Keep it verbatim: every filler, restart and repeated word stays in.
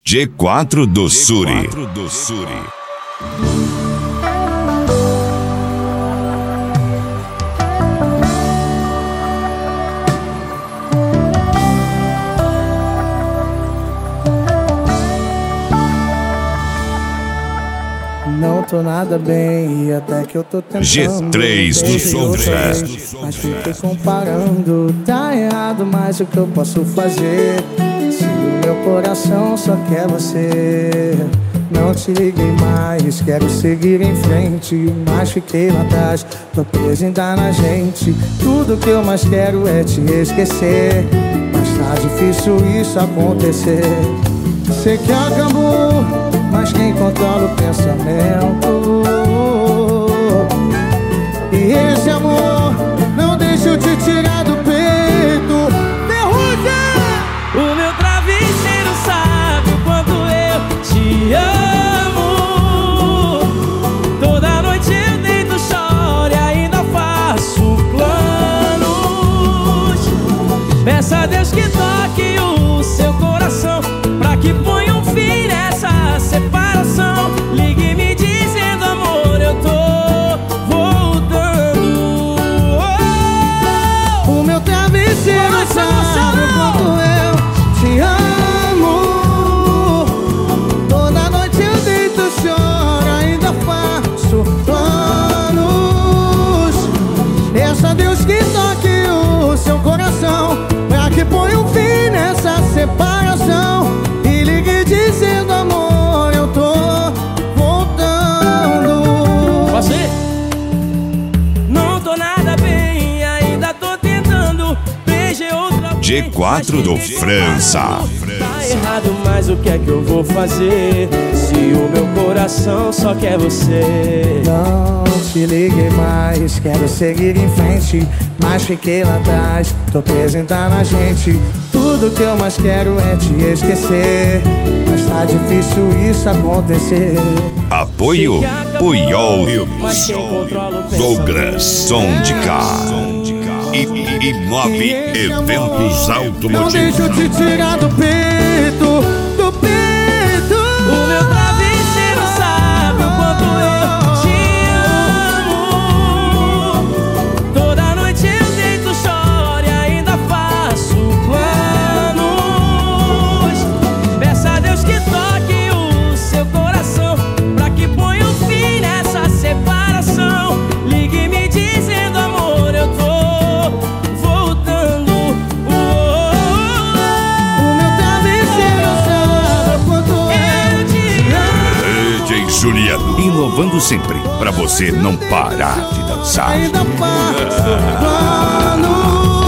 G quatro do Suri. Não tô nada bem e até que eu tô tentando. G três do Sombra. Mas fiquei comparando, tá errado, mas o que eu posso fazer? Se o meu coração só quer você. Não te liguei mais, quero seguir em frente, mas fiquei lá atrás, tô preso ainda na gente. Tudo que eu mais quero é te esquecer, mas tá difícil isso acontecer. Sei que acabou, mas quem controla o pensamento? E esse amor não deixa eu te tirar do peito. Ferrugem! O meu travesseiro sabe o quanto eu te amo. Toda noite eu deito, choro e ainda faço planos. Peço a Deus que toque o seu coração, pra que ponha um fim nessa separação. Ligue me dizendo, amor, eu tô voltando. Oh! O meu travesseiro sabe o quanto eu te amo. Toda noite eu deito, choro, ainda faço planos. Peço a Deus que toque o seu coração, pra que ponha um fim nessa separação. E ligue dizendo, amor, eu tô voltando. Você? Não tô nada bem, ainda tô tentando. Beijei outra vez, G quatro do França. Tá errado, mas o que é que eu vou fazer? Se o meu coração só quer você. Não te liguei mais, quero seguir em frente, mas fiquei lá atrás, tô preso ainda na gente. Tudo que eu mais quero é te esquecer, mas tá difícil isso acontecer. Apoio Puyol Douglas Som de Cá e, e, e nove eventos automotivos. Não deixa eu te tirar do peito, do peito. O meu travesseiro sabe o quanto eu te amo. Toda noite eu deito, choro e ainda faço planos. Peço a Deus que toque o seu coração, pra que ponha um fim nessa separação. Ligue me dizendo, amor, eu tô voltando. Oh, O meu travesseiro sabe o quanto eu te D J Juliano, inovando sempre, pra você não parar de dançar. ainda faço planos.